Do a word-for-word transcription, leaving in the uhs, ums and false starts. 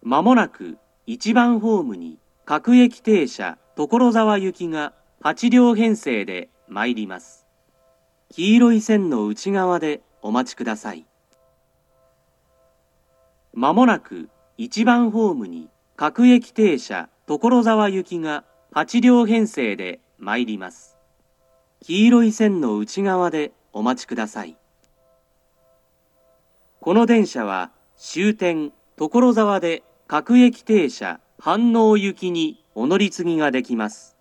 まもなくいちばんホームに各駅停車所沢行きがはちりょう編成で参ります。黄色い線の内側でお待ちください。まもなくいちばんホームに各駅停車所沢行きがはちりょう編成で参ります。黄色い線の内側でお待ちください。この電車は終点所沢で各駅停車飯能行きにお乗り継ぎができます。